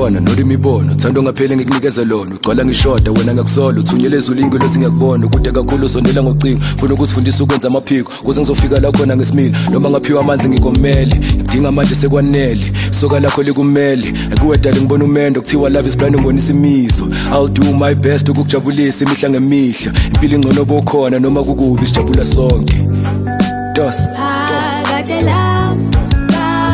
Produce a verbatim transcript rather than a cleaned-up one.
khona nodi imibono thando ngapheli ngikunikeze lona ugcwala ngishoda wena ngakusola uthunyele ezulu ingilo singakubona kude kakhulu sondela ngocingo funa ukusifundisa ukwenza amaphiko kuze ngizofika la khona ngesimila noma ngaphiwa amanzi ngikomele ngidinga manje sekwanele soka lakho likumele akuwedala ngibona umendo kuthiwa love is blind ngibonisa imizwa I'll do my best ukukujabulisa imihla ngemihla impilo ingcono bokhona noma kukubi sijabula sonke dos I got the love